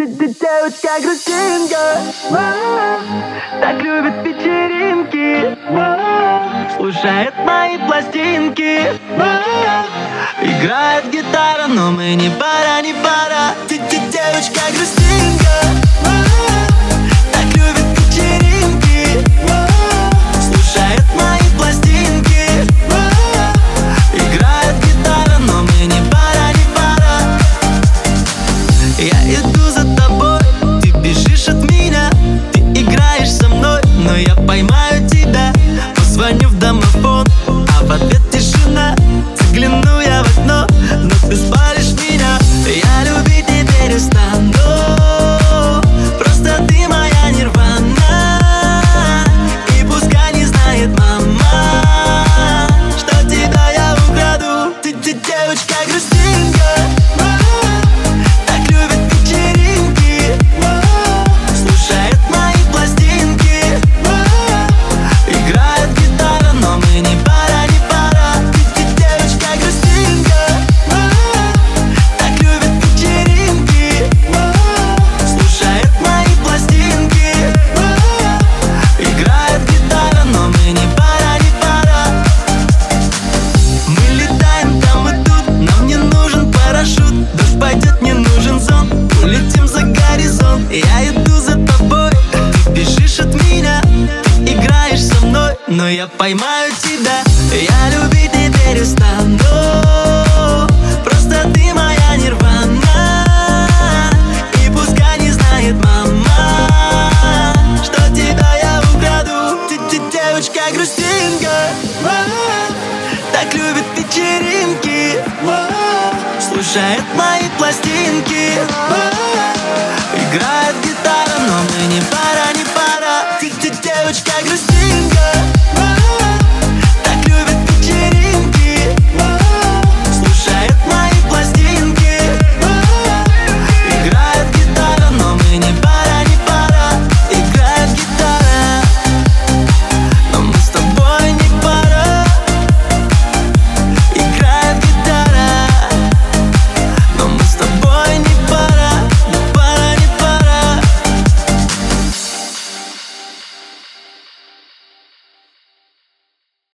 Ты девочка грустинка, так любит вечеринки, слушает мои пластинки, играет гитара, но мы не пара, не пара. Ты девочка грустинка, так любит вечеринки, слушает мои пластинки, играет гитара, но мы не пара, не пара. Я иду за тобой, ты бежишь от меня, ты играешь со мной, но я поймаю тебя. Позвоню в домофон, а в ответ тишина. Загляну я в окно, но ты спалишь меня. Я любить не перестану, просто ты моя нирвана. И пускай не знает мама, что тебя я украду. Ты девочка грустинка, так любит вечеринки, слушает мои пластинки, играет гитара, но мы не пара, не пара. Ты девочка грустинка, так любит вечеринки, слушает мои пластинки, играет гитара, но мы не пара, не пара. Мы летаем там и тут, нам не нужен парашют. Дождь пойдет, не нужен сон, улетим за горизонт. Я иду за тобой, ты бежишь от меня, ты играешь со мной, но я поймаю тебя. Я любить не перестану, просто ты моя нирвана. И пускай не знает мама, что тебя я украду. Ты девочка грустинка, так любит вечеринки, слушает мои пластинки,